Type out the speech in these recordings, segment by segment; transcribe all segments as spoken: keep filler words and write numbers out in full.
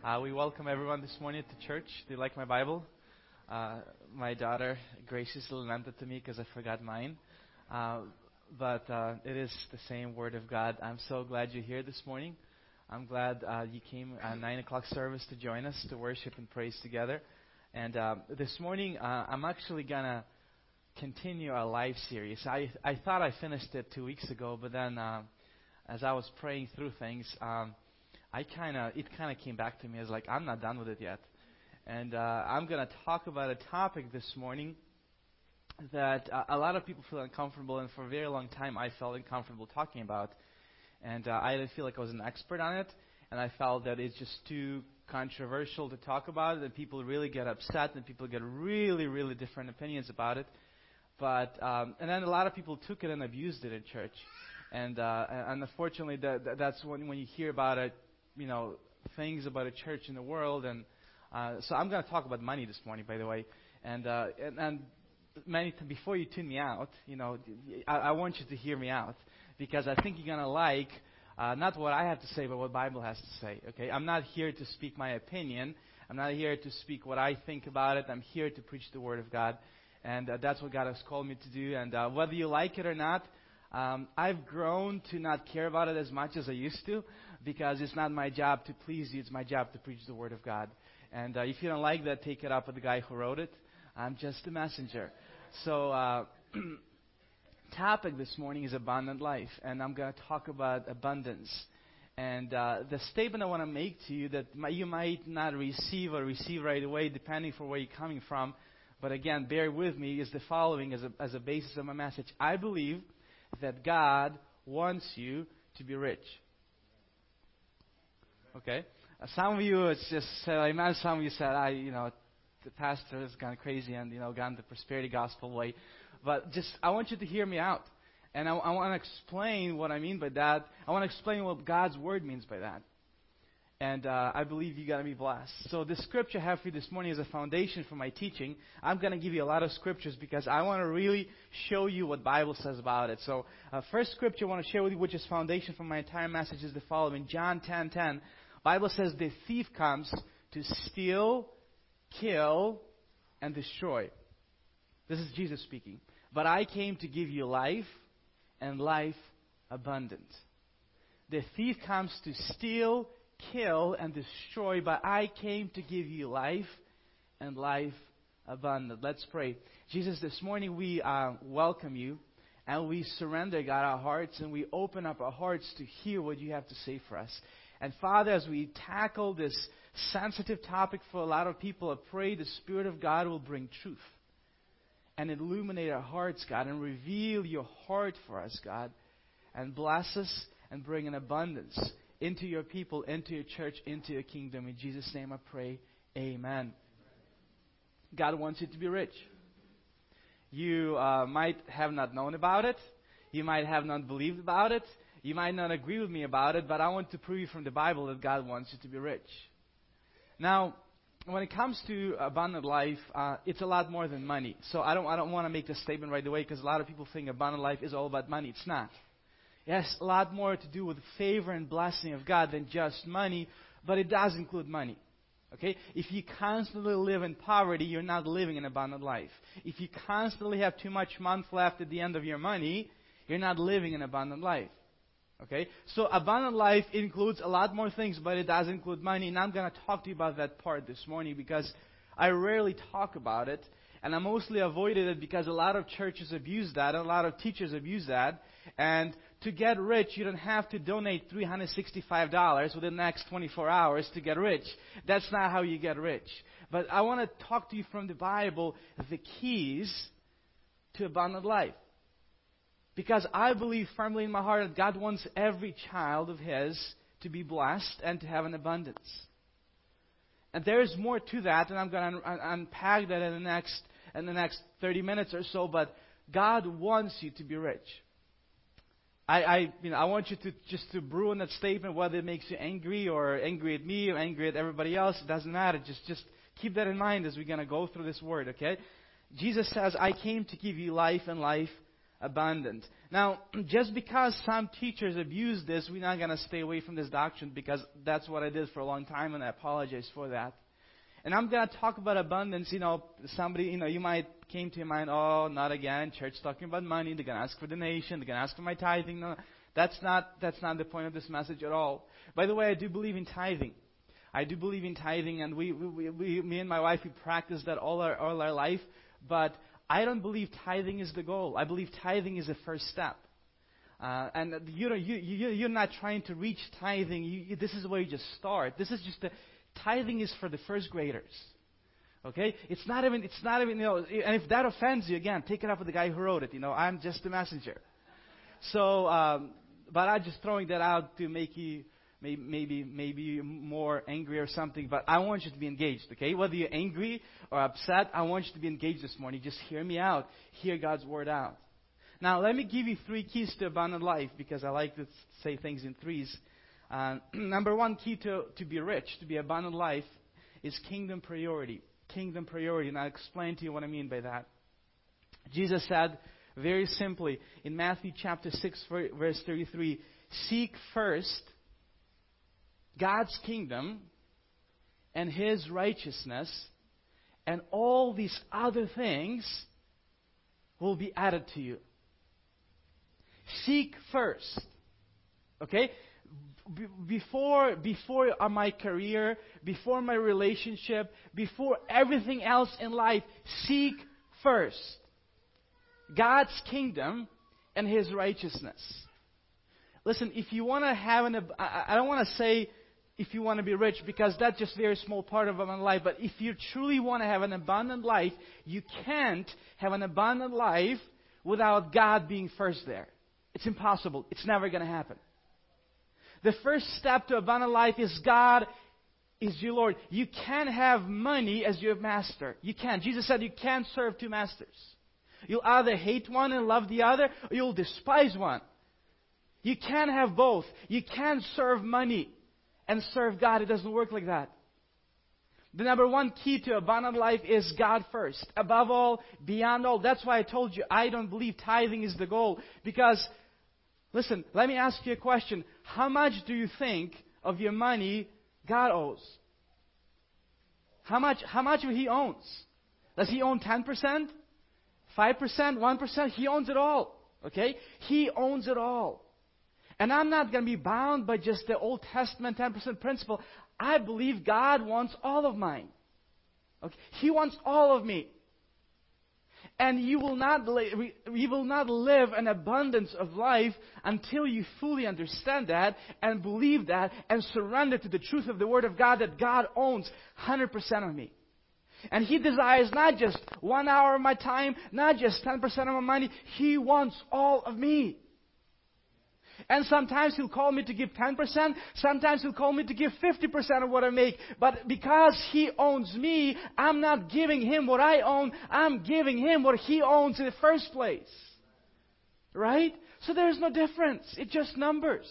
Uh, we welcome everyone this morning to church. Do you like my Bible? Uh, my daughter graciously lent it to me because I forgot mine. Uh, but uh, it is the same Word of God. I'm so glad you're here this morning. I'm glad uh, you came at nine o'clock service to join us to worship and praise together. And uh, this morning, uh, I'm actually going to continue our live series. I, I thought I finished it two weeks ago, but then uh, as I was praying through things, um, I kind of it kind of came back to me as like, I'm not done with it yet. And uh, I'm going to talk about a topic this morning that uh, a lot of people feel uncomfortable, and for a very long time I felt uncomfortable talking about. And uh, I didn't feel like I was an expert on it, and I felt that it's just too controversial to talk about it, and people really get upset, and people get really, really different opinions about it. But um, and then a lot of people took it and abused it in church. And uh, and unfortunately, that, that's when when you hear about it, you know, things about a church in the world. And uh, so I'm going to talk about money this morning, by the way. And uh, and, and many t- before you tune me out, you know, I, I want you to hear me out, because I think you're going to like uh, not what I have to say, but what the Bible has to say. Okay, I'm not here to speak my opinion. I'm not here to speak what I think about it. I'm here to preach the Word of God, and uh, that's what God has called me to do. And uh, whether you like it or not, Um, I've grown to not care about it as much as I used to, because it's not my job to please you. It's my job to preach the Word of God. And uh, if you don't like that, take it up with the guy who wrote it. I'm just a messenger. So, uh, topic this morning is abundant life, and I'm going to talk about abundance. And uh, the statement I want to make to you that you might not receive or receive right away, depending for where you're coming from, but again, bear with me, is the following as a, as a basis of my message. I believe that God wants you to be rich. Okay? Uh, some of you, it's just, uh, I imagine some of you said, I, you know, the pastor has gone crazy and, you know, gone the prosperity gospel way. But just, I want you to hear me out. And I, I want to explain what I mean by that. I want to explain what God's Word means by that. And uh, I believe you're going to be blessed. So the scripture I have for you this morning is a foundation for my teaching. I'm going to give you a lot of scriptures because I want to really show you what the Bible says about it. So uh, first scripture I want to share with you, which is foundation for my entire message, is the following. John ten ten. Bible says the thief comes to steal, kill, and destroy. This is Jesus speaking. But I came to give you life, and life abundant. The thief comes to steal, kill, and destroy, but I came to give you life and life abundant. Let's pray. Jesus, this morning we uh, welcome you, and we surrender, God, our hearts, and we open up our hearts to hear what you have to say for us. And Father, as we tackle this sensitive topic for a lot of people, I pray the Spirit of God will bring truth and illuminate our hearts, God, and reveal your heart for us, God, and bless us and bring an abundance into your people, into your church, into your kingdom. In Jesus' name I pray, amen. God wants you to be rich. You uh, might have not known about it. You might have not believed about it. You might not agree with me about it, but I want to prove from the Bible that God wants you to be rich. Now, when it comes to abundant life, uh, it's a lot more than money. So I don't, I don't want to make this statement right away, because a lot of people think abundant life is all about money. It's not. It has a lot more to do with the favor and blessing of God than just money, but it does include money. Okay? If you constantly live in poverty, you're not living an abundant life. If you constantly have too much month left at the end of your money, you're not living an abundant life. Okay? So abundant life includes a lot more things, but it does include money, and I'm going to talk to you about that part this morning, because I rarely talk about it, and I mostly avoided it because a lot of churches abuse that, a lot of teachers abuse that. And to get rich, you don't have to donate three hundred sixty-five dollars within the next twenty-four hours to get rich. That's not how you get rich. But I want to talk to you from the Bible, the keys to abundant life. Because I believe firmly in my heart that God wants every child of His to be blessed and to have an abundance. And there is more to that, and I'm going to un- unpack that in the next in the next thirty minutes or so. But God wants you to be rich. I, I, you know, I want you to just to brew in that statement, whether it makes you angry or angry at me or angry at everybody else. It doesn't matter. Just, just keep that in mind as we're going to go through this word. Okay? Jesus says, "I came to give you life and life abundant. Now, just because some teachers abuse this, we're not going to stay away from this doctrine, because that's what I did for a long time, and I apologize for that. And I'm going to talk about abundance. You know, somebody, you know, you might came to your mind, oh, not again, church talking about money. They're going to ask for donation. They're going to ask for my tithing. No, that's not, that's not the point of this message at all. By the way, I do believe in tithing. I do believe in tithing, and we, we, we me and my wife, we practice that all our, all our life. But I don't believe tithing is the goal. I believe tithing is the first step. Uh, and you know, you, you, you're not trying to reach tithing. You, you, this is where you just start. This is just the, tithing is for the first graders. Okay? It's not even, it's not even, you know, and if that offends you, again, take it up with the guy who wrote it. You know, I'm just the messenger. So, um, but I'm just throwing that out to make you maybe, maybe, maybe more angry or something. But I want you to be engaged, okay? Whether you're angry or upset, I want you to be engaged this morning. Just hear me out. Hear God's word out. Now, let me give you three keys to abundant life, because I like to say things in threes. Uh, number one key to, to be rich, to be abundant life, is kingdom priority. Kingdom priority. And I'll explain to you what I mean by that. Jesus said very simply in Matthew chapter six, verse thirty-three, seek first God's kingdom and His righteousness, and all these other things will be added to you. Seek first. Okay? B- before before my career, before my relationship, before everything else in life, seek first God's kingdom and His righteousness. Listen, if you want to have an, I, I don't want to say if you want to be rich, because that's just a very small part of my life. But if you truly want to have an abundant life, you can't have an abundant life without God being first there. It's impossible. It's never going to happen. The first step to abundant life is God is your Lord. You can't have money as your master. You can't. Jesus said you can't serve two masters. You'll either hate one and love the other, or you'll despise one. You can't have both. You can't serve money and serve God. It doesn't work like that. The number one key to abundant life is God first. Above all, beyond all. That's why I told you I don't believe tithing is the goal. Because, listen, let me ask you a question. How much do you think of your money God owes? How much, how much He owns? Does He own ten percent? five percent? one percent? He owns it all. Okay? He owns it all. And I'm not going to be bound by just the Old Testament ten percent principle. I believe God wants all of mine. Okay? He wants all of me. And you will not li- you will not live an abundance of life until you fully understand that and believe that and surrender to the truth of the Word of God, that God owns one hundred percent of me. And He desires not just one hour of my time, not just ten percent of my money. He wants all of me. And sometimes He'll call me to give ten percent. Sometimes He'll call me to give fifty percent of what I make. But because He owns me, I'm not giving Him what I own. I'm giving Him what He owns in the first place. Right? So there's no difference. It's just numbers.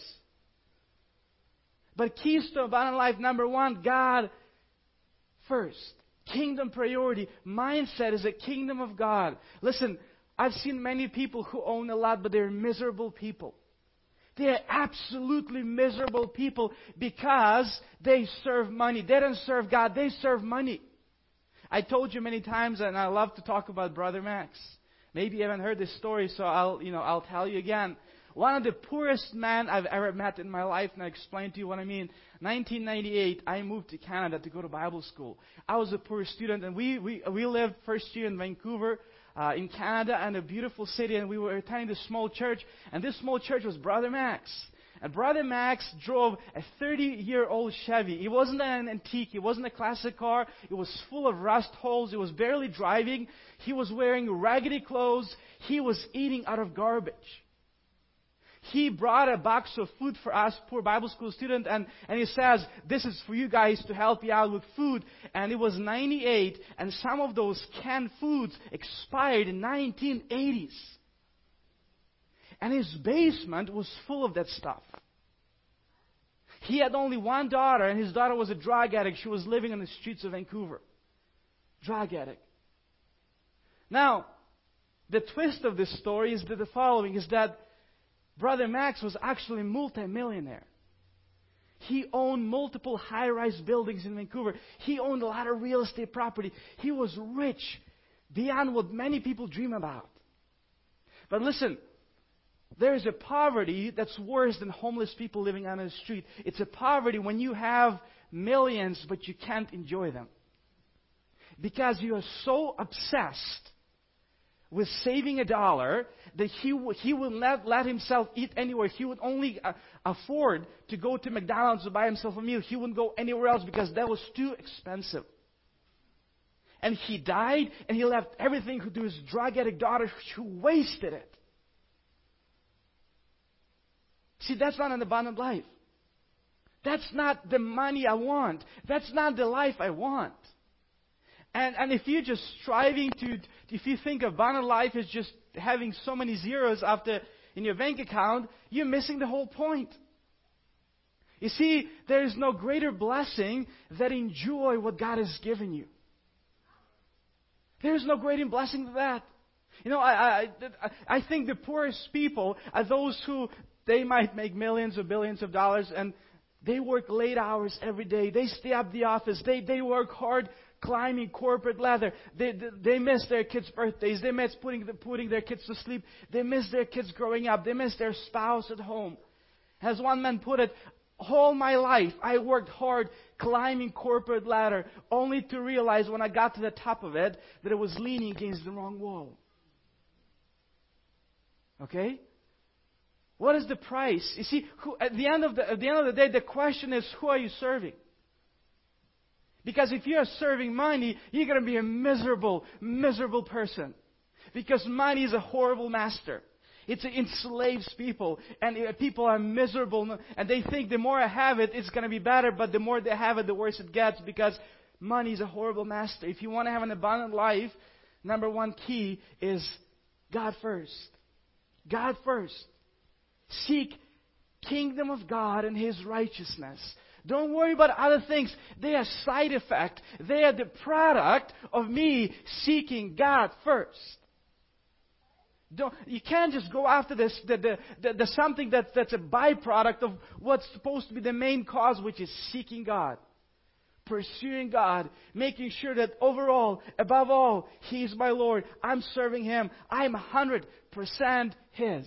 But keys to abundant life, number one, God first. Kingdom priority. Mindset is a kingdom of God. Listen, I've seen many people who own a lot, but they're miserable people. They are absolutely miserable people because they serve money. They don't serve God. They serve money. I told you many times, and I love to talk about Brother Max. Maybe you haven't heard this story, so I'll, you know, I'll tell you again. One of the poorest men I've ever met in my life, and I'll explain to you what I mean. nineteen ninety-eight, I moved to Canada to go to Bible school. I was a poor student, and we we, we lived first year in Vancouver, uh, in Canada, and a beautiful city, and we were attending this small church, and this small church was Brother Max. And Brother Max drove a thirty-year-old Chevy. It wasn't an antique. It wasn't a classic car. It was full of rust holes. It was barely driving. He was wearing raggedy clothes. He was eating out of garbage. He brought a box of food for us, poor Bible school students, and, and he says, this is for you guys to help you out with food. And it was ninety-eight, and some of those canned foods expired in nineteen eighties. And his basement was full of that stuff. He had only one daughter, and his daughter was a drug addict. She was living on the streets of Vancouver. Drug addict. Now, The twist of this story is that the following, is that Brother Max was actually a multi-millionaire. He owned multiple high-rise buildings in Vancouver. He owned a lot of real estate property. He was rich beyond what many people dream about. But listen, there is a poverty that's worse than homeless people living on the street. It's a poverty when you have millions, but you can't enjoy them. Because you are so obsessed with saving a dollar that he, w- he will not let himself eat anywhere. He would only uh, afford to go to McDonald's to buy himself a meal. He wouldn't go anywhere else because that was too expensive. And he died, and he left everything to his drug addict daughter who wasted it. See, that's not an abundant life. That's not the money I want. That's not the life I want. And and if you're just striving to, if you think abundant life is just having so many zeros after in your bank account, you're missing the whole point. You see, there is no greater blessing than enjoy what God has given you. There is no greater blessing than that. You know, I I I think the poorest people are those who they might make millions or billions of dollars, and they work late hours every day. They stay up the office. They they work hard climbing corporate ladder. They, they they miss their kids' birthdays. They miss putting the, putting their kids to sleep. They miss their kids growing up. They miss their spouse at home. As one man put it, all my life I worked hard climbing corporate ladder, only to realize when I got to the top of it that it was leaning against the wrong wall. Okay? What is the price? You see, who, at the end of the at the end of the day, the question is, who are you serving? Because if you are serving money, you're going to be a miserable, miserable person. Because money is a horrible master. It enslaves people. And people are miserable. And they think the more I have it, it's going to be better. But the more they have it, the worse it gets. Because money is a horrible master. If you want to have an abundant life, number one key is God first. God first. Seek kingdom of God and His righteousness. Don't worry about other things. They are side effect. They are the product of me seeking God first. Don't, you can't just go after this, the, the, the, the something that, that's a byproduct of what's supposed to be the main cause, which is seeking God. Pursuing God. Making sure that overall, above all, He is my Lord. I'm serving Him. I'm one hundred percent His.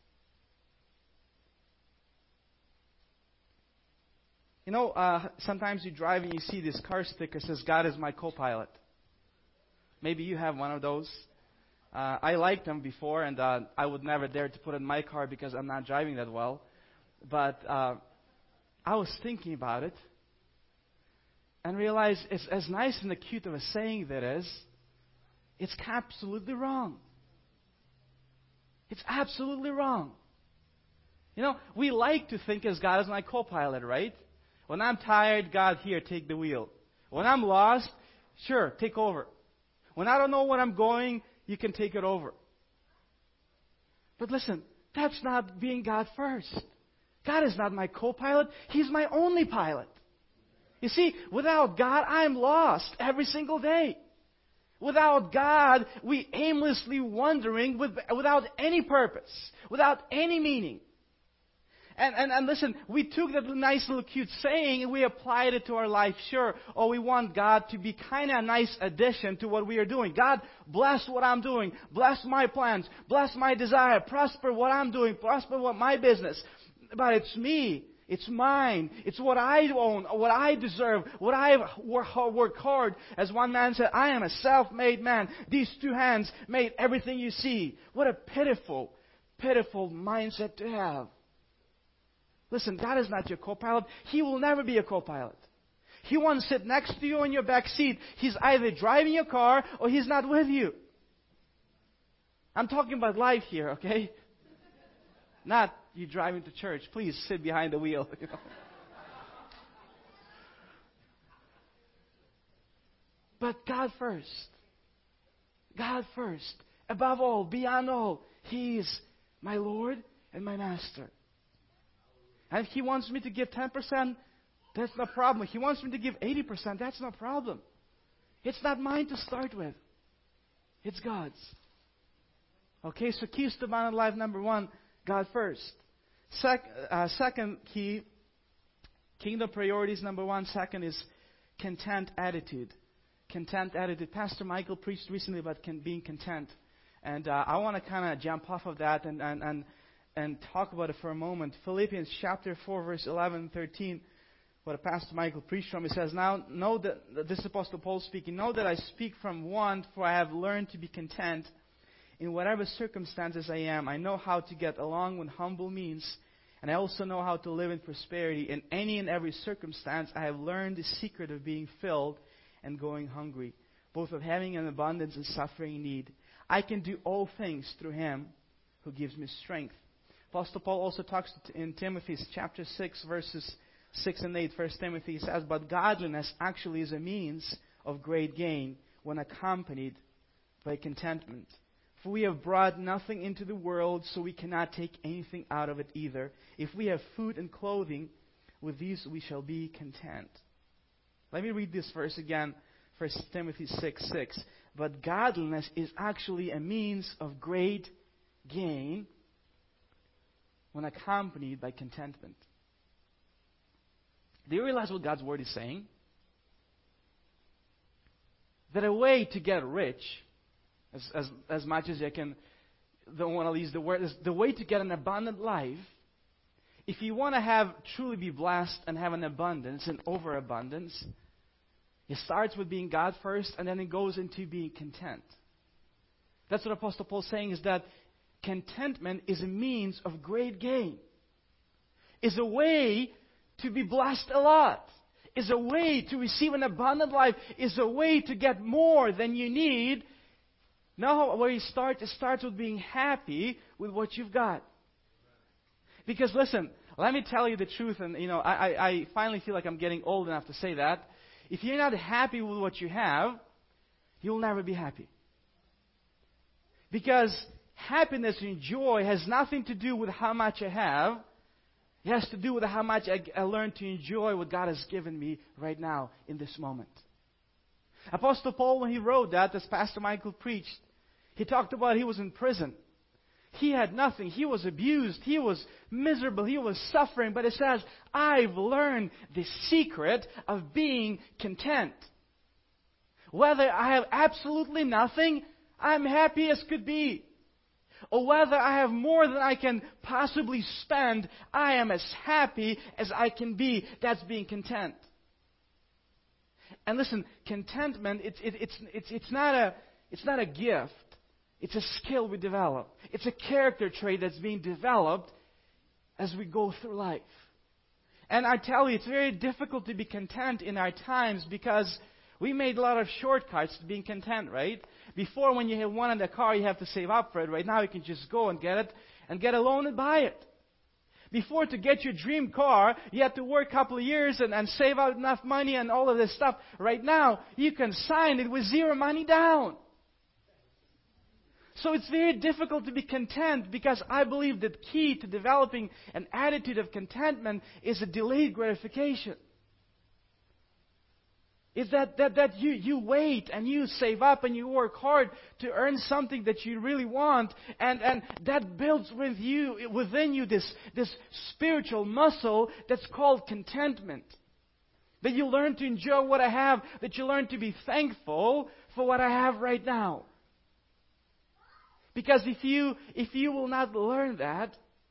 You know, uh, sometimes you drive and you see this car sticker that says, God is my co-pilot. Maybe you have one of those. Uh, I liked them before, and uh, I would never dare to put it in my car because I'm not driving that well. But uh, I was thinking about it and realized it's as nice and cute of a saying that is, it's absolutely wrong. It's absolutely wrong. You know, we like to think as God is my co-pilot, right? When I'm tired, God, here, take the wheel. When I'm lost, sure, take over. When I don't know where I'm going, you can take it over. But listen, that's not being God first. God is not my co-pilot. He's my only pilot. You see, without God, I'm lost every single day. Without God, we aimlessly wandering with, without any purpose, without any meaning. And, and, and listen, we took that nice little cute saying and we applied it to our life. Sure, or we want God to be kind of a nice addition to what we are doing. God, bless what I'm doing. Bless my plans. Bless my desire. Prosper what I'm doing. Prosper what my business. But it's me. It's mine. It's what I own, what I deserve, what I've worked hard. As one man said, I am a self-made man. These two hands made everything you see. What a pitiful, pitiful mindset to have. Listen, God is not your co-pilot. He will never be a co-pilot. He won't sit next to you in your back seat. He's either driving your car or He's not with you. I'm talking about life here, okay? Not you driving to church. Please sit behind the wheel. You know? But God first. God first. Above all, beyond all, He is my Lord and my Master. And if He wants me to give ten percent, that's no problem. If He wants me to give eighty percent, that's no problem. It's not mine to start with. It's God's. Okay, so keys to abundant life, number one, God first. Sec- uh, second key, kingdom priorities, number one. Second is content attitude. Content attitude. Pastor Michael preached recently about can, being content. And uh, I want to kind of jump off of that and, and, and, and talk about it for a moment. Philippians chapter four, verse eleven and thirteen, what Pastor Michael preached from, he says, Now know that, this is Apostle Paul speaking, know that I speak from want, for I have learned to be content in whatever circumstances I am. I know how to get along with humble means, and I also know how to live in prosperity. In any and every circumstance, I have learned the secret of being filled and going hungry, both of having an abundance and suffering need. I can do all things through Him who gives me strength. Apostle Paul also talks in Timothy chapter six, verses six and eight. First Timothy says, But godliness actually is a means of great gain when accompanied by contentment. For we have brought nothing into the world, so we cannot take anything out of it either. If we have food and clothing, with these we shall be content. Let me read this verse again. First Timothy six six. But godliness is actually a means of great gain when accompanied by contentment. Do you realize what God's Word is saying? That a way to get rich, as as, as much as I can, don't want to use the word, is the way to get an abundant life. If you want to have truly be blessed and have an abundance, an overabundance, it starts with being God first, and then it goes into being content. That's what Apostle Paul is saying, is that contentment is a means of great gain. Is a way to be blessed a lot. Is a way to receive an abundant life. Is a way to get more than you need. Now, where you start, it starts with being happy with what you've got. Because listen, let me tell you the truth, and you know, I, I, I finally feel like I'm getting old enough to say that. If you're not happy with what you have, you'll never be happy. Because happiness and joy has nothing to do with how much I have. It has to do with how much I, I learn to enjoy what God has given me right now in this moment. Apostle Paul, when he wrote that, as Pastor Michael preached, he talked about he was in prison. He had nothing. He was abused. He was miserable. He was suffering. But it says, I've learned the secret of being content. Whether I have absolutely nothing, I'm happy as could be. Or whether I have more than I can possibly spend, I am as happy as I can be. That's being content. And listen, contentment, it's, it, it's, it's, it's, not a, it's not a gift. It's a skill we develop. It's a character trait that's being developed as we go through life. And I tell you, it's very difficult to be content in our times because we made a lot of shortcuts to being content, right? Before, when you had wanted a car, you have to save up for it. Right now, you can just go and get it and get a loan and buy it. Before, to get your dream car, you had to work a couple of years and, and save out enough money and all of this stuff. Right now, you can sign it with zero money down. So it's very difficult to be content because I believe that key to developing an attitude of contentment is a delayed gratification. Is that, that, that you, you wait and you save up and you work hard to earn something that you really want, and, and that builds with you, within you this, this spiritual muscle that's called contentment. That you learn to enjoy what I have, that you learn to be thankful for what I have right now. Because if you if you will not learn that,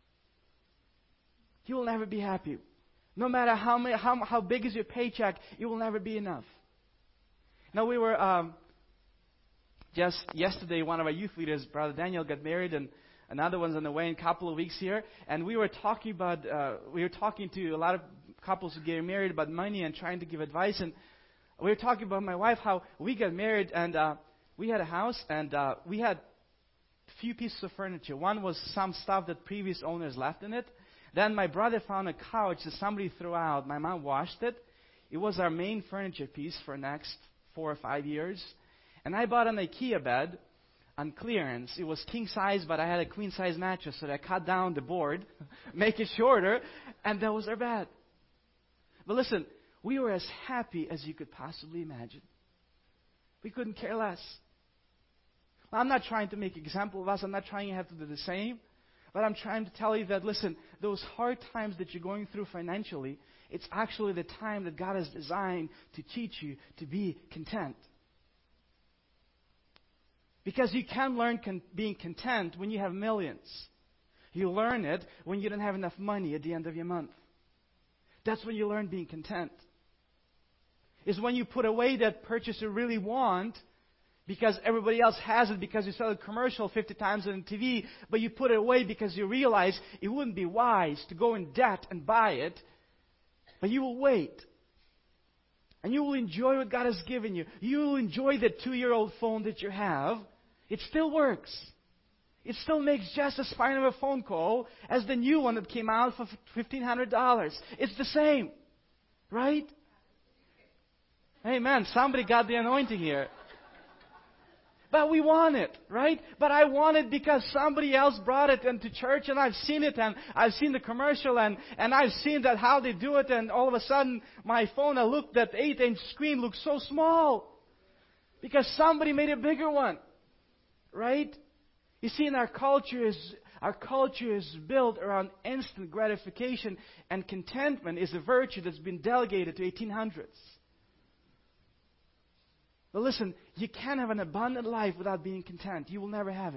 you will never be happy. No matter how many, how how big is your paycheck, it will never be enough. Now we were um, just yesterday. One of our youth leaders, Brother Daniel, got married, and another one's on the way in a couple of weeks here. And we were talking about uh, we were talking to a lot of couples who get married about money and trying to give advice. And we were talking about my wife, how we got married, and uh, we had a house, and uh, we had few pieces of furniture. One was some stuff that previous owners left in it. Then my brother found a couch that somebody threw out. My mom washed it. It was our main furniture piece for the next four or five years. And I bought an IKEA bed on clearance. It was king size, but I had a queen size mattress, so I cut down the board, make it shorter, and that was our bed. But listen, we were as happy as you could possibly imagine. We couldn't care less. I'm not trying to make an example of us. I'm not trying to have to do the same. But I'm trying to tell you that, listen, those hard times that you're going through financially, it's actually the time that God has designed to teach you to be content. Because you can learn con- being content when you have millions. You learn it when you don't have enough money at the end of your month. That's when you learn being content. It's when you put away that purchase you really want because everybody else has it, because you saw the commercial fifty times on T V, but you put it away because you realize it wouldn't be wise to go in debt and buy it, but you will wait. And you will enjoy what God has given you. You will enjoy the two-year-old phone that you have. It still works. It still makes just as fine of a phone call as the new one that came out for fifteen hundred dollars. It's the same. Right? Amen. Somebody got the anointing here. But we want it, right? But I want it because somebody else brought it into church, and I've seen it, and I've seen the commercial, and, and I've seen that how they do it, and all of a sudden my phone, I looked at eight-inch screen looks so small because somebody made a bigger one, right? You see, in our culture is our culture is built around instant gratification, and contentment is a virtue that's been delegated to eighteen hundreds. But listen, you can't have an abundant life without being content. You will never have it.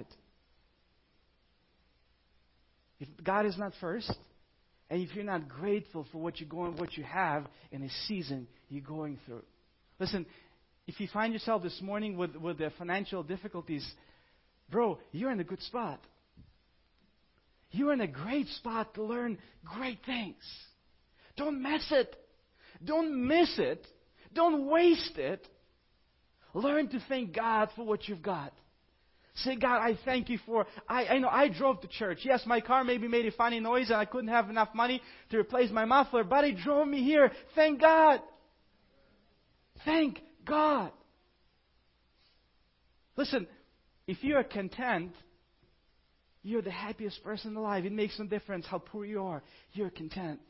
If God is not first, and if you're not grateful for what you're going, what you have in a season you're going through. Listen, if you find yourself this morning with, with the financial difficulties, bro, you're in a good spot. You're in a great spot to learn great things. Don't mess it. Don't miss it. Don't waste it. Learn to thank God for what you've got. Say, God, I thank you for, I, I know I drove to church. Yes, my car maybe made a funny noise and I couldn't have enough money to replace my muffler, but it drove me here. Thank God. Thank God. Listen, if you are content, you're the happiest person alive. It makes no difference how poor you are. You're content.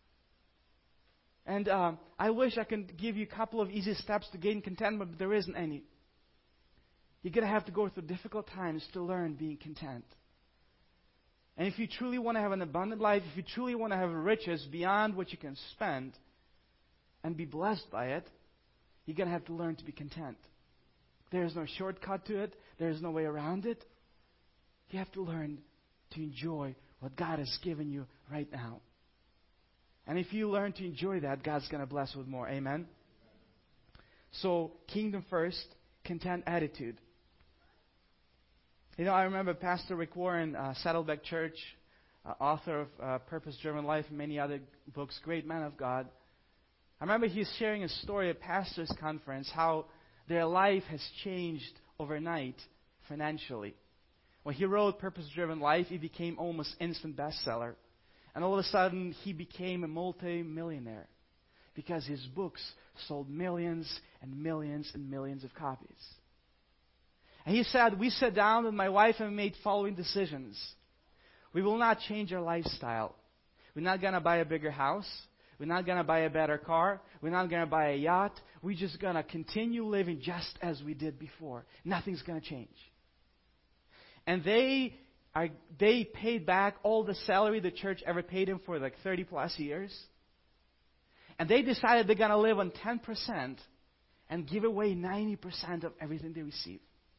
And um, I wish I could give you a couple of easy steps to gain contentment, but there isn't any. You're going to have to go through difficult times to learn being content. And if you truly want to have an abundant life, if you truly want to have riches beyond what you can spend and be blessed by it, you're going to have to learn to be content. There is no shortcut to it. There is no way around it. You have to learn to enjoy what God has given you right now. And if you learn to enjoy that, God's going to bless with more. Amen? So, kingdom first, content attitude. You know, I remember Pastor Rick Warren, uh, Saddleback Church, uh, author of uh, Purpose-Driven Life and many other books, great man of God. I remember he's sharing a story at pastor's conference, how their life has changed overnight financially. When he wrote Purpose-Driven Life, it became almost instant bestseller. And all of a sudden, he became a multi-millionaire because his books sold millions and millions and millions of copies. And he said, we sat down with my wife and made following decisions. We will not change our lifestyle. We're not going to buy a bigger house. We're not going to buy a better car. We're not going to buy a yacht. We're just going to continue living just as we did before. Nothing's going to change. And they are, they paid back all the salary the church ever paid them for like thirty plus years. And they decided they're going to live on ten percent and give away ninety percent of everything they receive.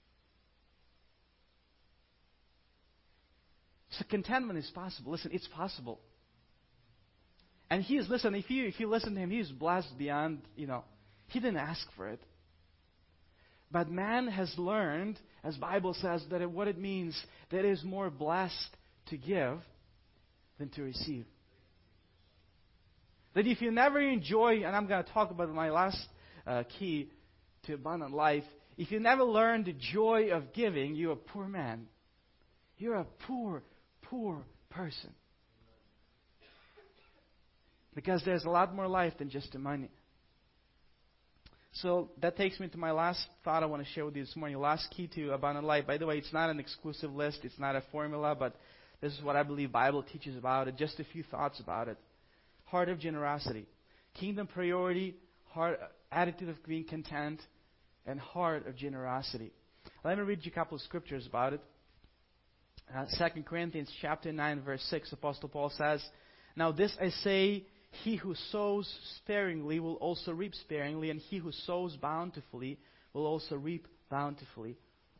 So contentment is possible. Listen, it's possible. And he is, listen, if you if you listen to him, he is blessed beyond, you know, he didn't ask for it. But man has learned, as Bible says, that it, what it means, that it is more blessed to give than to receive. That if you never enjoy, and I'm going to talk about my last uh, key to abundant life, if you never learn the joy of giving, you're a poor man. You're a poor, poor person. Because there's a lot more life than just the money. So that takes me to my last thought I want to share with you this morning. Last key to abundant life. By the way, it's not an exclusive list. It's not a formula, but this is what I believe Bible teaches about it. Just a few thoughts about it. Heart of generosity. Kingdom priority, heart, attitude of being content, and heart of generosity. Let me read you a couple of scriptures about it. Uh, Second Corinthians chapter nine, verse six, Apostle Paul says, "Now this I say, he who sows sparingly will also reap sparingly, and he who sows bountifully will also reap bountifully."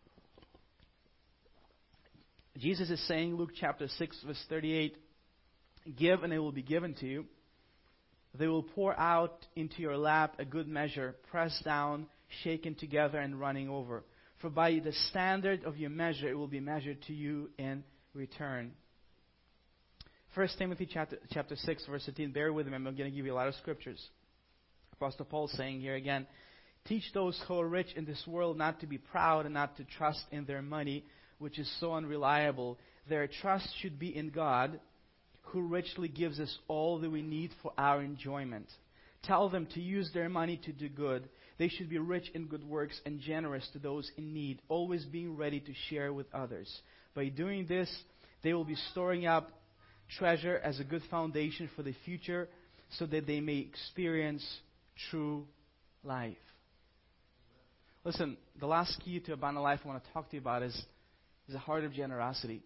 Jesus is saying, Luke chapter six, verse thirty-eight, "Give, and it will be given to you. They will pour out into your lap a good measure, pressed down, shaken together, and running over. For by the standard of your measure, it will be measured to you in return." First Timothy chapter, chapter six, verse eighteen. Bear with me. I'm going to give you a lot of scriptures. Apostle Paul saying here again, "Teach those who are rich in this world not to be proud and not to trust in their money, which is so unreliable. Their trust should be in God, who richly gives us all that we need for our enjoyment. Tell them to use their money to do good. They should be rich in good works and generous to those in need, always being ready to share with others. By doing this, they will be storing up treasure as a good foundation for the future, so that they may experience true life." Listen, the last key to abundant life I want to talk to you about is, is a heart of generosity.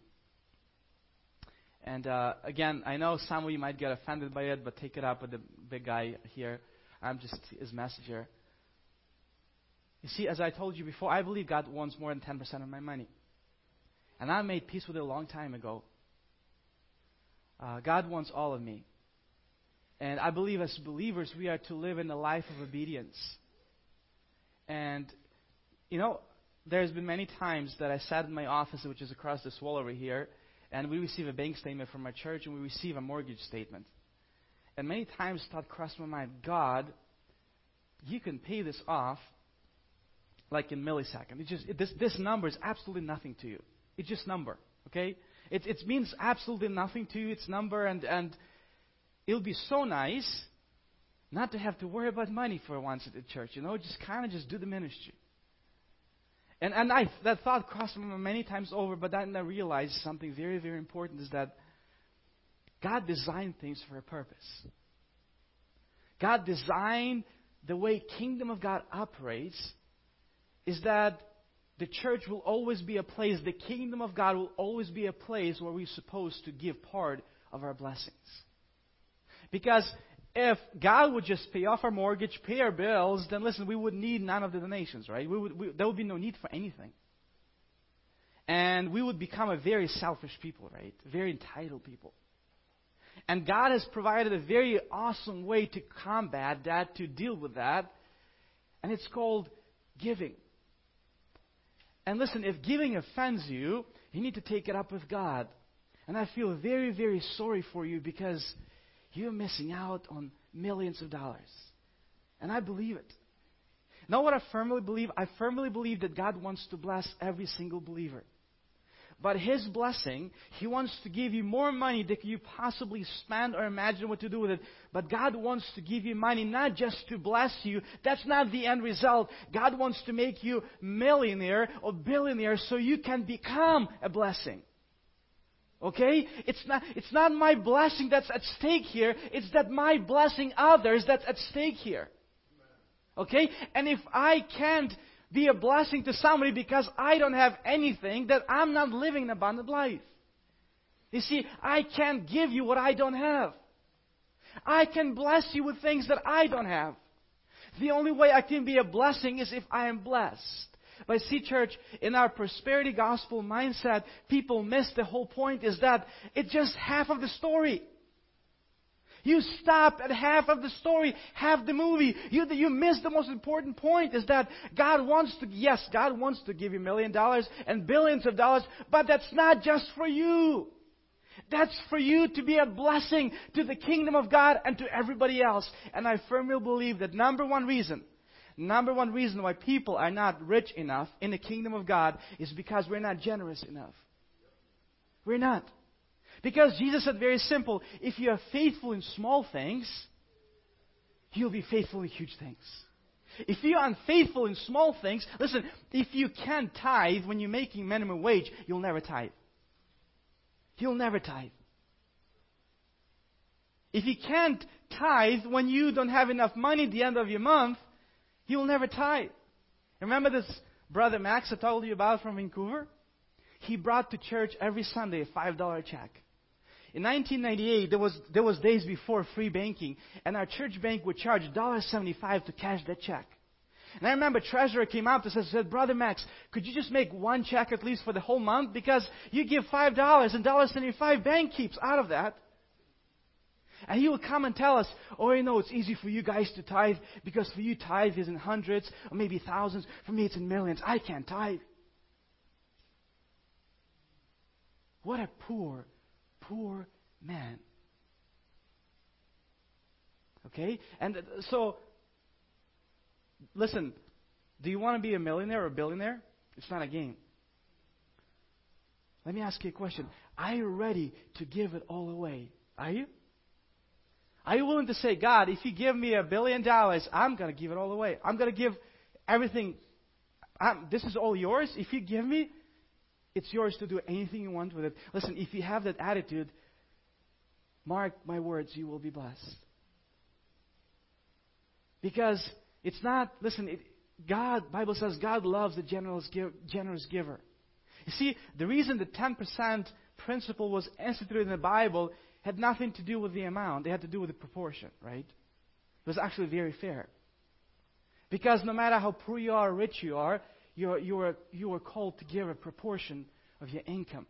And uh, again, I know some of you might get offended by it, but take it up with the big guy here. I'm just his messenger. You see, as I told you before, I believe God wants more than ten percent of my money. And I made peace with it a long time ago. Uh, God wants all of me. And I believe as believers, we are to live in a life of obedience. And, you know, there's been many times that I sat in my office, which is across this wall over here, and we receive a bank statement from our church, and we receive a mortgage statement. And many times thought crossed my mind, God, you can pay this off like in milliseconds. It just it, this this number is absolutely nothing to you. It's just number, okay? It it means absolutely nothing to you. It's number, and and it'll be so nice not to have to worry about money for once at the church. You know, just kind of just do the ministry. And and I that thought crossed my mind many times over, but then I realized something very, very important is that God designed things for a purpose. God designed the way Kingdom of God operates is that the church will always be a place, the Kingdom of God will always be a place where we're supposed to give part of our blessings. Because if God would just pay off our mortgage, pay our bills, then listen, we would need none of the donations, right? We would, we, there would be no need for anything. And we would become a very selfish people, right? Very entitled people. And God has provided a very awesome way to combat that, to deal with that. And it's called giving. And listen, if giving offends you, you need to take it up with God. And I feel very, very sorry for you because you're missing out on millions of dollars. And I believe it. Know what I firmly believe? I firmly believe that God wants to bless every single believer. But His blessing, He wants to give you more money than you possibly spend or imagine what to do with it. But God wants to give you money not just to bless you. That's not the end result. God wants to make you millionaire or billionaire so you can become a blessing. Okay? It's not, it's not my blessing that's at stake here. It's that my blessing others that's at stake here. Okay? And if I can't be a blessing to somebody because I don't have anything, that I'm not living an abundant life. You see, I can't give you what I don't have. I can bless you with things that I don't have. The only way I can be a blessing is if I am blessed. But see, church, in our prosperity gospel mindset, people miss the whole point is that it's just half of the story. You stop at half of the story, half the movie. You, you miss the most important point is that God wants to, yes, God wants to give you a million dollars and billions of dollars, but that's not just for you. That's for you to be a blessing to the kingdom of God and to everybody else. And I firmly believe that number one reason, number one reason why people are not rich enough in the kingdom of God is because we're not generous enough. We're not. Because Jesus said very simple, if you are faithful in small things, you'll be faithful in huge things. If you are unfaithful in small things, listen, if you can't tithe when you're making minimum wage, you'll never tithe. You'll never tithe. If you can't tithe when you don't have enough money at the end of your month, you'll never tithe. Remember this Brother Max I told you about from Vancouver, he brought to church every Sunday a five dollar check. In nineteen ninety-eight, there was there was days before free banking, and our church bank would charge one dollar seventy-five to cash that check. And I remember treasurer came out and said, Brother Max, could you just make one check at least for the whole month? Because you give five dollars and one dollar seventy-five bank keeps out of that. And he would come and tell us, oh, you know, it's easy for you guys to tithe because for you tithe is in hundreds or maybe thousands. For me, it's in millions. I can't tithe. What a poor, poor man. Okay? And so, listen, do you want to be a millionaire or a billionaire? It's not a game. Let me ask you a question. Are you ready to give it all away? Are you? Are you willing to say, God, if you give me a billion dollars, I'm going to give it all away. I'm going to give everything. I'm, this is all yours. If you give me, it's yours to do anything you want with it. Listen, if you have that attitude, mark my words, you will be blessed. Because it's not, listen, it, God, Bible says God loves the generous, give, generous giver. You see, the reason the ten percent principle was instituted in the Bible had nothing to do with the amount. It had to do with the proportion, right? It was actually very fair. Because no matter how poor you are or rich you are, you are, you are, you are called to give a proportion of your income.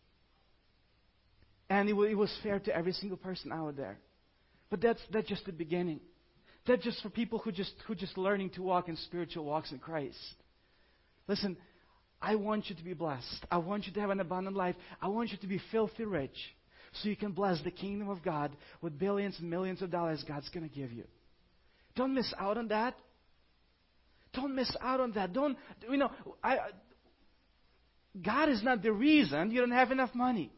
And it, w- it was fair to every single person out there. But that's, that's just the beginning. That's just for people who just who just learning to walk in spiritual walks in Christ. Listen, I want you to be blessed. I want you to have an abundant life. I want you to be filthy rich so you can bless the kingdom of God with billions and millions of dollars God's going to give you. Don't miss out on that. Don't miss out on that. Don't, you know, I, God is not the reason you don't have enough money.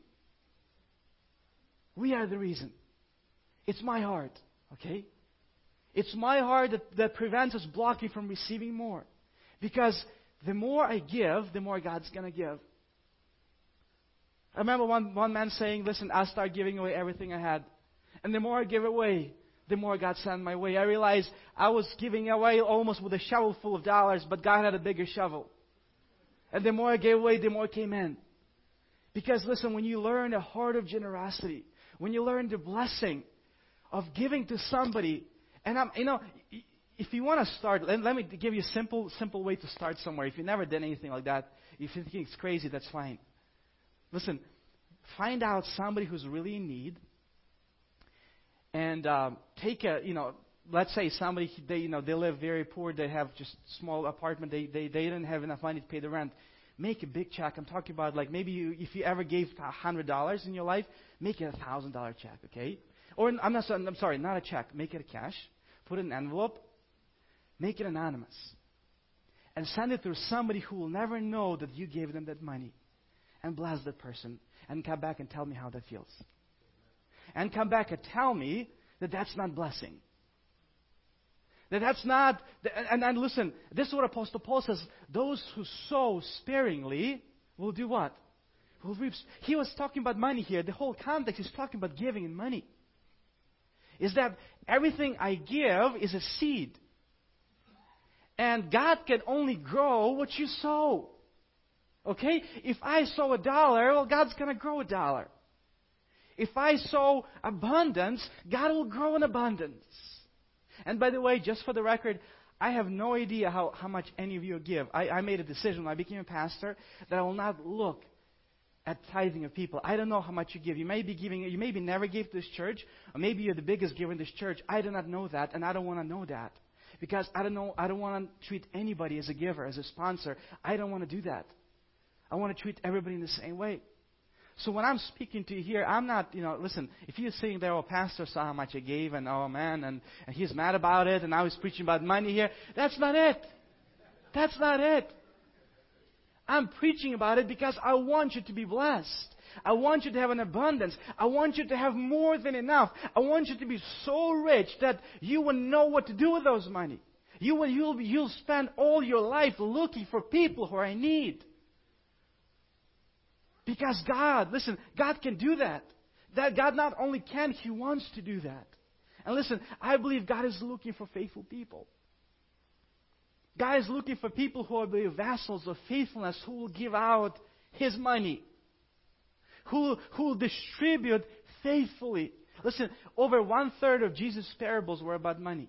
We are the reason. It's my heart, okay? It's my heart that, that prevents us blocking from receiving more. Because the more I give, the more God's going to give. I remember one, one man saying, listen, I'll start giving away everything I had. And the more I give away, the more God sent my way. I realized I was giving away almost with a shovel full of dollars, but God had a bigger shovel. And the more I gave away, the more came in. Because listen, when you learn a heart of generosity, when you learn the blessing of giving to somebody, and I'm, you know, if you want to start, let, let me give you a simple, simple way to start somewhere. If you never did anything like that, if you think it's crazy, that's fine. Listen, find out somebody who's really in need, and um, take a, you know, let's say somebody they, you know, they live very poor, they have just small apartment, they they they didn't have enough money to pay the rent. Make a big check. I'm talking about like maybe you, if you ever gave a hundred dollars in your life, make it a thousand dollar check, okay? Or I'm not, I'm sorry, not a check. Make it a cash. Put it in an envelope. Make it anonymous, and send it to somebody who will never know that you gave them that money. And bless that person, and come back and tell me how that feels. And come back and tell me that that's not blessing. That that's not, and, and listen, this is what Apostle Paul says, those who sow sparingly will do what? Will reap. He was talking about money here. The whole context is talking about giving and money. Is that everything I give is a seed. And God can only grow what you sow. Okay? If I sow a dollar, well, God's going to grow a dollar. If I sow abundance, God will grow in abundance. And by the way, just for the record, I have no idea how, how much any of you give. I, I made a decision when I became a pastor that I will not look at tithing of people. I don't know how much you give. You may be giving, you maybe never gave to this church, or maybe you're the biggest giver in this church. I do not know that, and I don't want to know that. Because I don't know, I don't want to treat anybody as a giver, as a sponsor. I don't want to do that. I want to treat everybody in the same way. So when I'm speaking to you here, I'm not, you know, listen, if you're sitting there, oh, pastor saw how much I gave, and oh, man, and, and he's mad about it, and I was preaching about money here. That's not it. That's not it. I'm preaching about it because I want you to be blessed. I want you to have an abundance. I want you to have more than enough. I want you to be so rich that you will know what to do with those money. You will, you'll, you'll spend all your life looking for people who are in need. Because God, listen, God can do that. That God not only can, He wants to do that. And listen, I believe God is looking for faithful people. God is looking for people who will be vessels of faithfulness, who will give out His money, who, who will distribute faithfully. Listen, over one third of Jesus' parables were about money.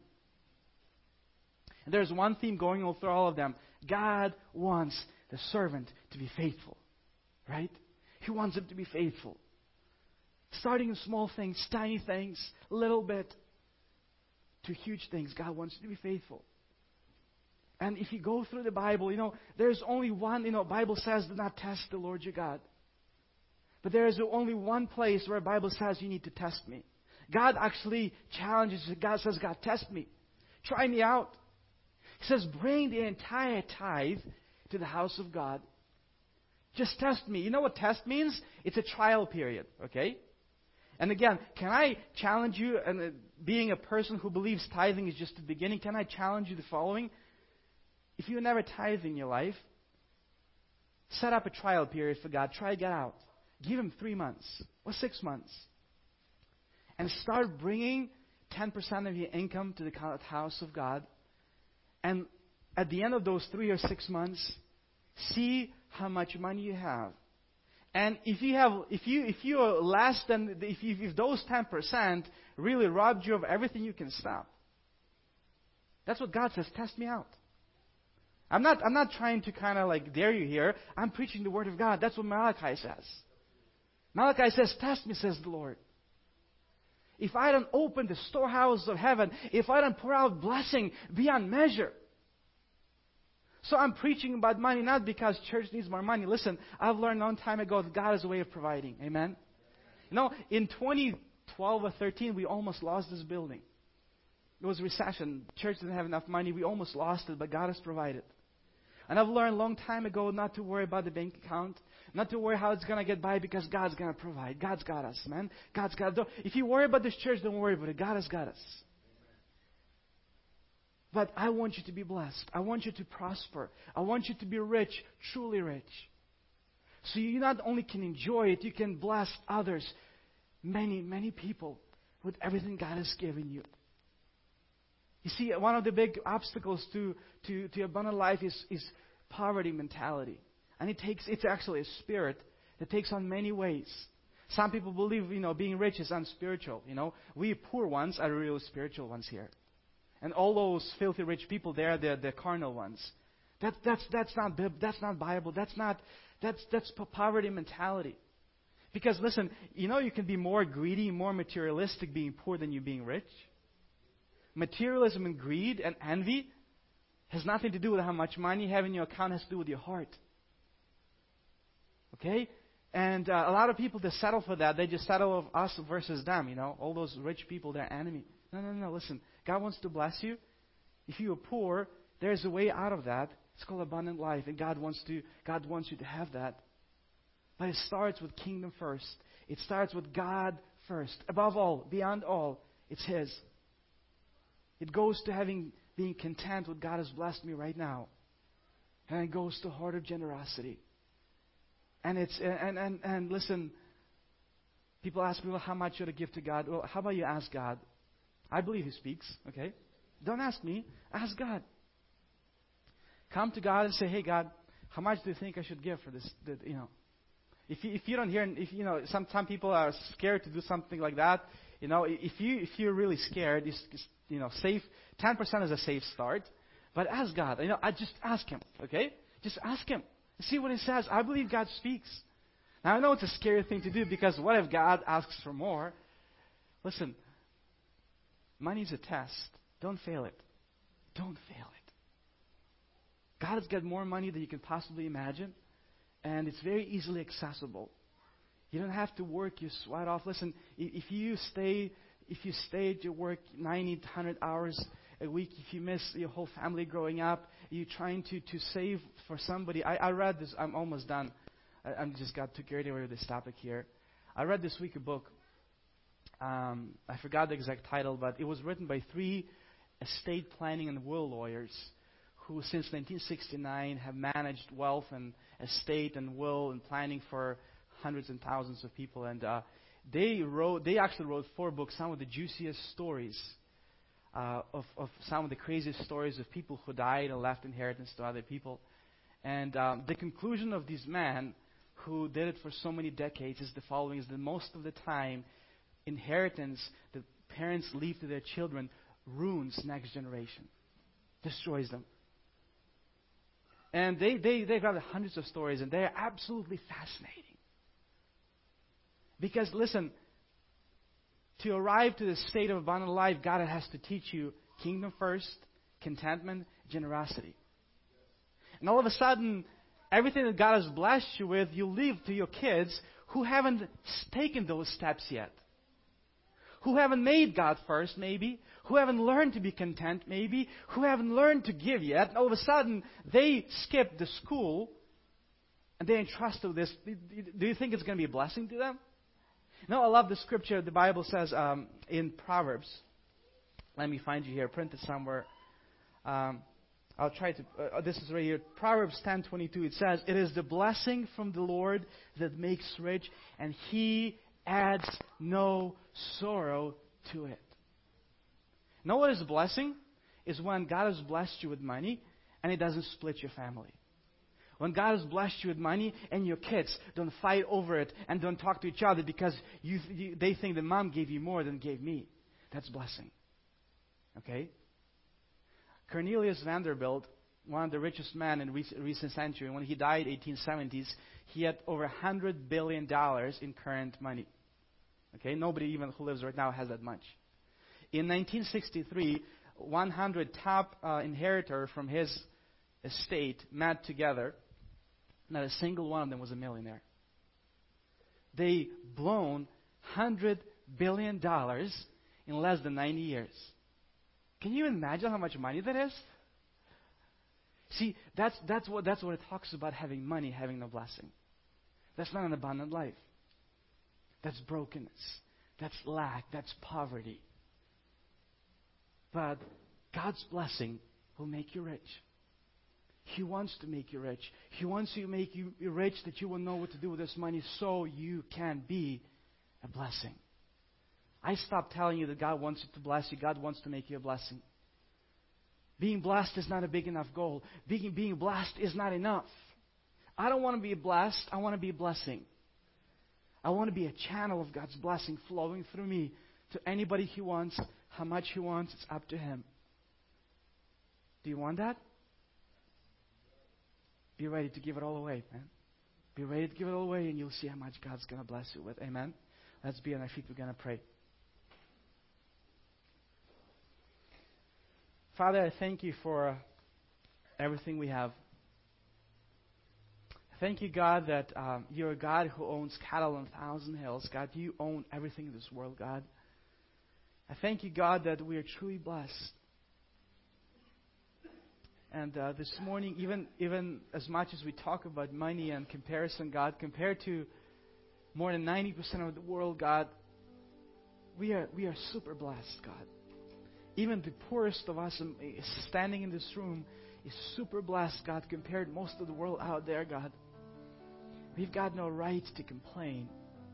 And there's one theme going all through all of them. God wants the servant to be faithful. Right? He wants him to be faithful. Starting in small things, tiny things, little bit, to huge things. God wants you to be faithful. And if you go through the Bible, you know, there's only one, you know, Bible says do not test the Lord your God. But there is only one place where the Bible says you need to test me. God actually challenges you. God says, God, test me. Try me out. He says, bring the entire tithe to the house of God. Just test me. You know what test means? It's a trial period, okay? And again, can I challenge you, and uh, being a person who believes tithing is just the beginning, can I challenge you the following? If you never tithe in your life, set up a trial period for God. Try get out. Give Him three months or six months. And start bringing ten percent of your income to the house of God. And at the end of those three or six months, see how much money you have. And if you have, if you if you are less than, if you, if those ten percent really robbed you of everything, you can stop. That's what God says. Test me out. I'm not I'm not trying to kind of like dare you here. I'm preaching the Word of God. That's what Malachi says. Malachi says, test me, says the Lord. If I don't open the storehouse of heaven, if I don't pour out blessing beyond measure. So I'm preaching about money not because church needs more money. Listen, I've learned a long time ago that God has a way of providing. Amen? You know, in twenty twelve or thirteen, we almost lost this building. It was a recession. Church didn't have enough money. We almost lost it, but God has provided. And I've learned a long time ago not to worry about the bank account, not to worry how it's going to get by, because God's going to provide. God's got us, man. God's got us. If you worry about this church, don't worry about it. God has got us. But I want you to be blessed. I want you to prosper. I want you to be rich, truly rich. So you not only can enjoy it, you can bless others, many, many people, with everything God has given you. You see, one of the big obstacles to, to, to abundant life is, is poverty mentality. And it takes, it's actually a spirit that takes on many ways. Some people believe, you know, being rich is unspiritual. You know, we poor ones are real spiritual ones here. And all those filthy rich people there, they're the carnal ones. That, that's, that's not that's not Bible. That's not, that's, that's poverty mentality. Because listen, you know you can be more greedy, more materialistic being poor than you being rich. Materialism and greed and envy has nothing to do with how much money you have in your account. It has to do with your heart. Okay? And uh, a lot of people, they settle for that. They just settle of us versus them, you know. All those rich people, they're enemy. No, no, no, listen. God wants to bless you. If you are poor, there's a way out of that. It's called abundant life. And God wants to, God wants you to have that. But it starts with kingdom first. It starts with God first. Above all, beyond all, it's His. It goes to having, being content with God has blessed me right now. And it goes to heart of generosity. And it's, and, and, and listen, people ask me, well, how much should I give to God? Well, how about you ask God? I believe He speaks, okay? Don't ask me, ask God. Come to God and say, hey God, how much do you think I should give for this, the, you know? If you, if you don't hear, if you know, some, some people are scared to do something like that. You know, if you, if you're really scared, you, you know, safe, ten percent is a safe start. But ask God, you know, I just ask Him, okay? Just ask Him. See what He says. I believe God speaks. Now, I know it's a scary thing to do, because what if God asks for more? Listen, money's a test. Don't fail it. Don't fail it. God has got more money than you can possibly imagine, and it's very easily accessible. You don't have to work your sweat off. Listen, if you stay, if you stay at your work ninety, one hundred hours a week, if you miss your whole family growing up, you're trying to, to save for somebody. I, I read this. I'm almost done. I I'm just got too carried away with this topic here. I read this week a book. Um, I forgot the exact title, but it was written by three estate planning and will lawyers who, since nineteen sixty-nine, have managed wealth and estate and will and planning for hundreds and thousands of people. And uh, they wrote. They actually wrote four books, some of the juiciest stories uh, of, of some of the craziest stories of people who died and left inheritance to other people. And um, the conclusion of this man who did it for so many decades is the following, is that most of the time, inheritance that parents leave to their children ruins next generation, destroys them. And they, they, they got hundreds of stories, and they are absolutely fascinating. Because, listen, to arrive to the state of abundant life, God has to teach you kingdom first, contentment, generosity. And all of a sudden, everything that God has blessed you with, you leave to your kids who haven't taken those steps yet. Who haven't made God first, maybe. Who haven't learned to be content, maybe. Who haven't learned to give yet. And all of a sudden, they skip the school and they entrust to this. Do you think it's going to be a blessing to them? No, I love the scripture. The Bible says um, in Proverbs. Let me find you here. Print it somewhere. Um, I'll try to. Uh, this is right here. Proverbs ten twenty-two. It says, "It is the blessing from the Lord that makes rich, and He adds no sorrow to it." Know what is a blessing? Is when God has blessed you with money, and it doesn't split your family. When God has blessed you with money and your kids don't fight over it and don't talk to each other because you, you, they think that mom gave you more than gave me. That's blessing. Okay? Cornelius Vanderbilt, one of the richest men in recent, recent century, when he died in eighteen seventies, he had over one hundred billion dollars in current money. Okay? Nobody even who lives right now has that much. In nineteen sixty-three, one hundred top uh, inheritors from his estate met together. Not a single one of them was a millionaire. They blown one hundred billion dollars in less than ninety years. Can you imagine how much money that is? See, that's, that's, what, that's what it talks about, having money, having no blessing. That's not an abundant life. That's brokenness. That's lack. That's poverty. But God's blessing will make you rich. He wants to make you rich. He wants to make you rich that you will know what to do with this money so you can be a blessing. I stopped telling you that God wants you to bless you. God wants to make you a blessing. Being blessed is not a big enough goal. Being, being blessed is not enough. I don't want to be blessed. I want to be a blessing. I want to be a channel of God's blessing flowing through me to anybody He wants, how much He wants. It's up to Him. Do you want that? Be ready to give it all away, man. Be ready to give it all away, and you'll see how much God's going to bless you with. Amen? Let's be on our feet. We're going to pray. Father, I thank you for uh, everything we have. Thank you, God, that um, you're a God who owns cattle on a thousand hills. God, you own everything in this world, God. I thank you, God, that we are truly blessed. And uh, this morning, even even as much as we talk about money and comparison, God, compared to more than ninety percent of the world, God, we are we are super blessed, God. Even the poorest of us standing in this room is super blessed, God, compared to most of the world out there, God. We've got no right to complain.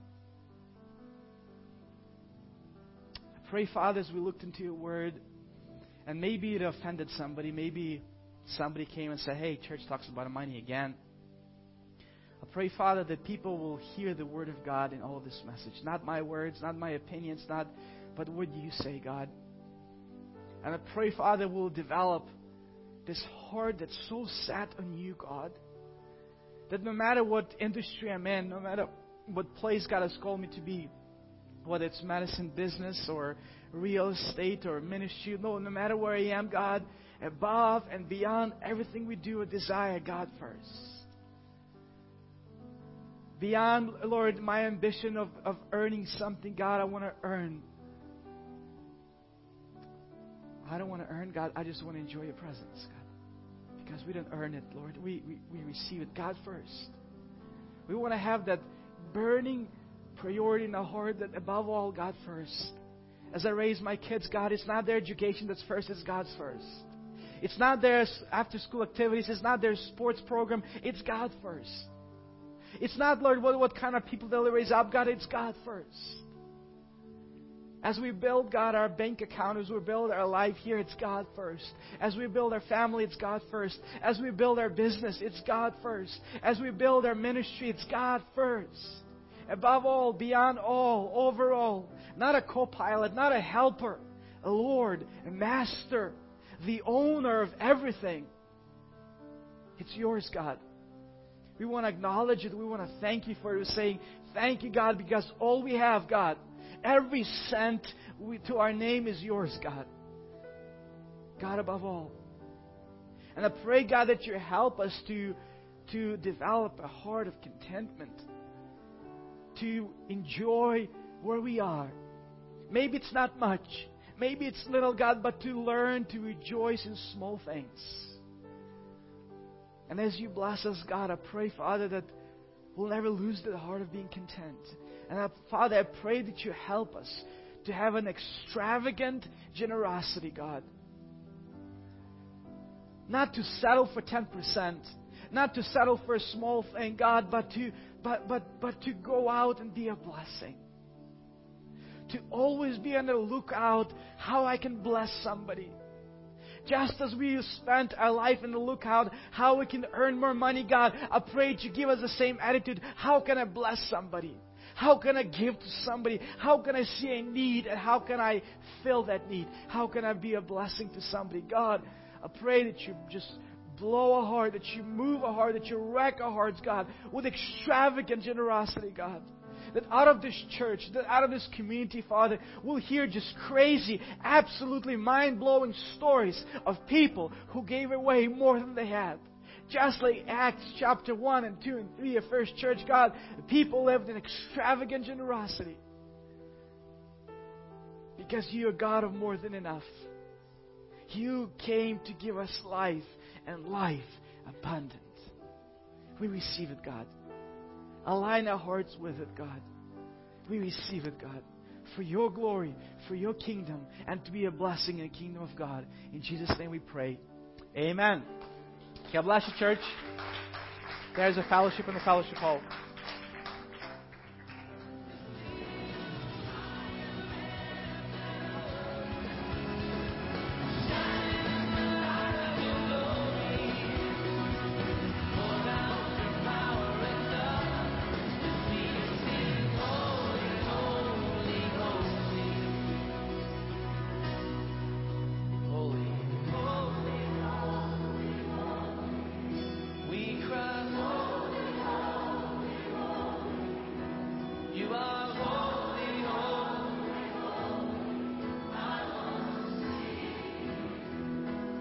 I pray, Father, as we looked into your word, and maybe it offended somebody, maybe somebody came and said, hey, church talks about money again. I pray, Father, that people will hear the word of God in all of this message. Not my words, not my opinions, not, but what you say, God. And I pray, Father, we'll develop this heart that's so set on you, God, that no matter what industry I'm in, no matter what place God has called me to be, whether it's medicine, business, or real estate, or ministry, no, no matter where I am, God, above and beyond everything we do, I desire God first. Beyond, Lord, my ambition of, of earning something, God, I want to earn. I don't want to earn, God. I just want to enjoy your presence, God. Because we don't earn it, Lord. We, we, we receive it, God, first. We want to have that burning priority in our heart that above all, God first. As I raise my kids, God, it's not their education that's first, it's God's first. It's not their after-school activities. It's not their sports program. It's God first. It's not, Lord, what, what kind of people they'll raise up. God, it's God first. As we build, God, our bank account, as we build our life here, it's God first. As we build our family, it's God first. As we build our business, it's God first. As we build our ministry, it's God first. Above all, beyond all, over all. Not a co-pilot, not a helper. A Lord, a Master, the owner of everything. It's yours, God. We want to acknowledge it. We want to thank you for it. We're saying, thank you, God, because all we have, God, every cent we, to our name is yours, God. God above all. And I pray, God, that you help us to, to develop a heart of contentment. To enjoy where we are. Maybe it's not much. Maybe it's little, God, but to learn to rejoice in small things. And as you bless us, God, I pray, Father, that we'll never lose the heart of being content. And I, Father, I pray that you help us to have an extravagant generosity, God. Not to settle for ten percent. Not to settle for a small thing, God, but to, but, but, but to go out and be a blessing. To always be on the lookout how I can bless somebody. Just as we spent our life in the lookout, how we can earn more money, God, I pray that you give us the same attitude. How can I bless somebody? How can I give to somebody? How can I see a need and how can I fill that need? How can I be a blessing to somebody? God, I pray that you just blow a heart, that you move a heart, that you wreck our hearts, God, with extravagant generosity, God. That out of this church, that out of this community, Father, we'll hear just crazy, absolutely mind-blowing stories of people who gave away more than they had. Just like Acts chapter one and two and three of First Church, God, the people lived in extravagant generosity. Because you are God of more than enough. You came to give us life and life abundant. We receive it, God. Align our hearts with it, God. We receive it, God. For your glory, for your kingdom, and to be a blessing in the kingdom of God. In Jesus' name we pray. Amen. God bless you, church. There's a fellowship in the fellowship hall.